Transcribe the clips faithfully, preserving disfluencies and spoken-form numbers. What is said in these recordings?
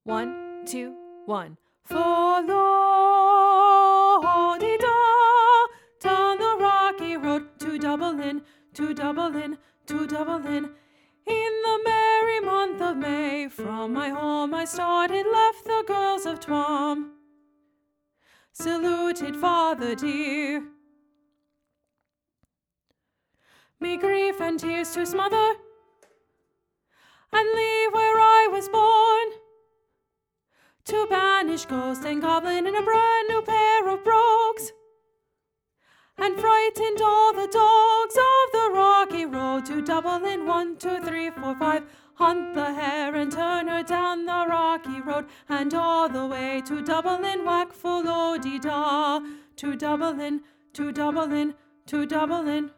One, two, one. Follow-de-da down the rocky road to Dublin, to Dublin, to Dublin. In the merry month of May, from my home I started, left the girls of Tuam, saluted father dear. Me grief and tears to smother, and leave where I was born, to banish ghost and goblin in a brand new pair of brogues, and frightened all the dogs of the rocky road to Dublin. One, two, three, four, five. Hunt the hare and turn her down the rocky road, and all the way to Dublin. Whack follow-de-da to Dublin, to Dublin, to Dublin.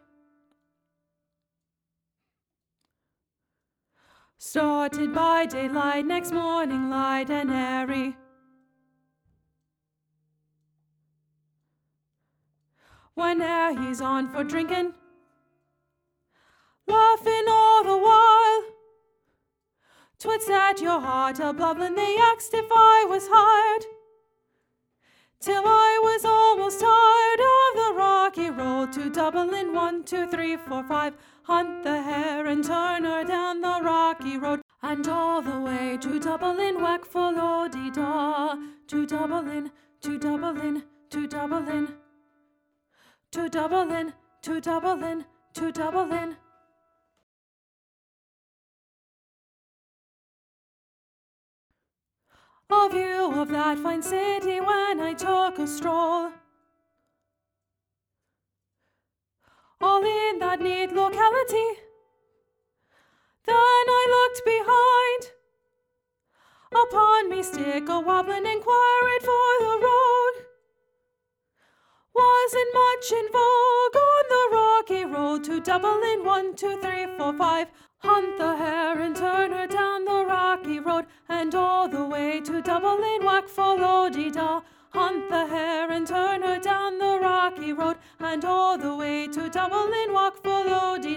Started by daylight, next morning light and airy. Whene'er he's on for drinking, laughing all the while, 'twould set your heart a-blubbling. They asked if I was hired, till I was almost tired of the rocky road to Dublin. One, two, three, four, five. Hunt the hare and turn her down the rocky road, and all the way to Dublin. Whack follow-de-da to Dublin, to Dublin, to Dublin, to Dublin, to Dublin, to Dublin. A view of that fine city when I took a stroll, all in that neat locality. Then I looked behind, upon me stick a wobbling, inquired for the road. Wasn't much in vogue on the rocky road to Dublin. One, two, three, four, five. Hunt the hare and turn her down the rocky road, and all the way to Dublin. Whack follow-de-da. Hunt the hare and turn her down the rocky road, and all the way to Dublin. Walk follow-de-da.